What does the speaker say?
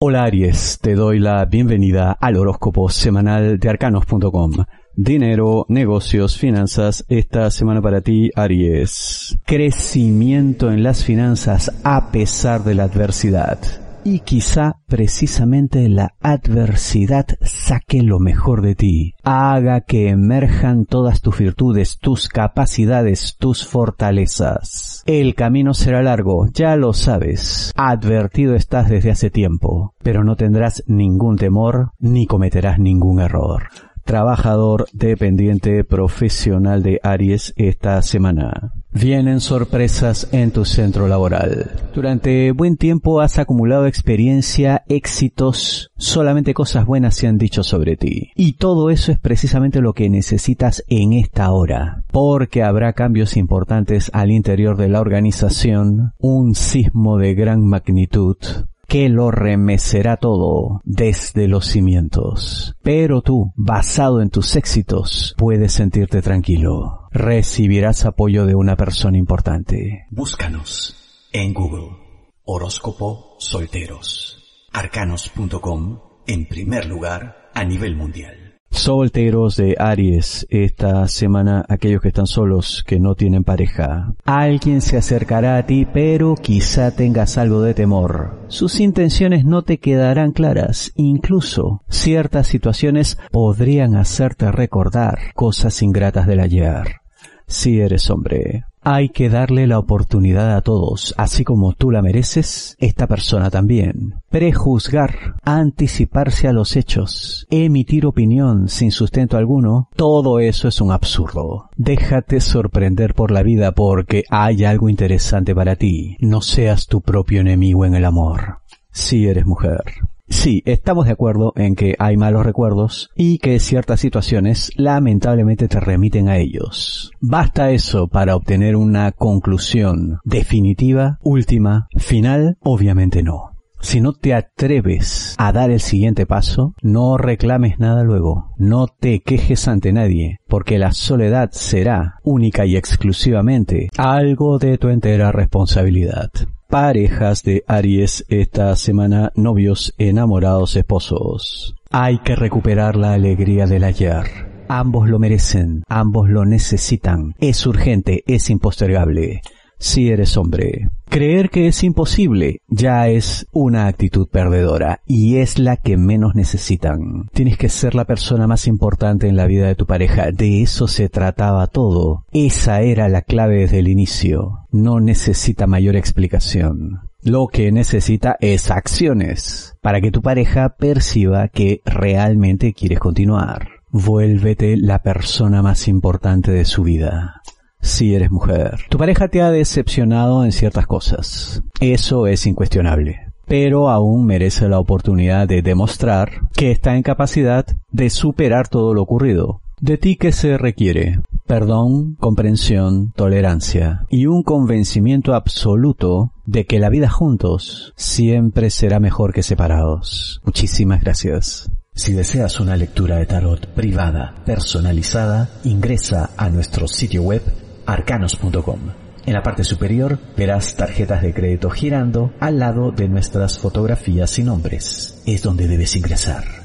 Hola Aries, te doy la bienvenida al horóscopo semanal de arcanos.com. Dinero, negocios, finanzas, esta semana para ti, Aries. Crecimiento en las finanzas a pesar de la adversidad. Y quizá precisamente la adversidad saque lo mejor de ti, haga que emerjan todas tus virtudes, tus capacidades, tus fortalezas. El camino será largo, ya lo sabes, advertido estás desde hace tiempo, pero no tendrás ningún temor ni cometerás ningún error. Trabajador, dependiente, profesional de Aries esta semana. Vienen sorpresas en tu centro laboral. Durante buen tiempo has acumulado experiencia, éxitos, solamente cosas buenas se han dicho sobre ti. Y todo eso es precisamente lo que necesitas en esta hora, porque habrá cambios importantes al interior de la organización, un sismo de gran magnitud que lo remecerá todo desde los cimientos. Pero tú, basado en tus éxitos, puedes sentirte tranquilo. Recibirás apoyo de una persona importante. Búscanos en Google. Horóscopo Solteros. Arcanos.com en primer lugar a nivel mundial. Solteros de Aries, esta semana aquellos que están solos, que no tienen pareja. Alguien se acercará a ti, pero quizá tengas algo de temor. Sus intenciones no te quedarán claras. Incluso ciertas situaciones podrían hacerte recordar cosas ingratas del ayer. Si eres hombre, hay que darle la oportunidad a todos, así como tú la mereces, esta persona también. Prejuzgar, anticiparse a los hechos, emitir opinión sin sustento alguno, todo eso es un absurdo. Déjate sorprender por la vida porque hay algo interesante para ti. No seas tu propio enemigo en el amor. Si eres mujer. Sí, estamos de acuerdo en que hay malos recuerdos y que ciertas situaciones lamentablemente te remiten a ellos. ¿Basta eso para obtener una conclusión definitiva, última, final? Obviamente no. Si no te atreves a dar el siguiente paso, no reclames nada luego. No te quejes ante nadie, porque la soledad será única y exclusivamente algo de tu entera responsabilidad. Parejas de Aries esta semana, novios, enamorados, esposos. Hay que recuperar la alegría del ayer. Ambos lo merecen, ambos lo necesitan. Es urgente, es impostergable. Si eres hombre, creer que es imposible ya es una actitud perdedora y es la que menos necesitan. Tienes que ser la persona más importante en la vida de tu pareja. De eso se trataba todo. Esa era la clave desde el inicio. No necesita mayor explicación. Lo que necesita es acciones para que tu pareja perciba que realmente quieres continuar. Vuélvete la persona más importante de su vida. Si eres mujer, tu pareja te ha decepcionado en ciertas cosas. Eso es incuestionable. Pero aún merece la oportunidad de demostrar que está en capacidad de superar todo lo ocurrido. De ti, ¿qué se requiere? Perdón, comprensión, tolerancia y un convencimiento absoluto de que la vida juntos siempre será mejor que separados. Muchísimas gracias. Si deseas una lectura de tarot privada, personalizada, ingresa a nuestro sitio web arcanos.com. En la parte superior verás tarjetas de crédito girando al lado de nuestras fotografías y nombres. Es donde debes ingresar.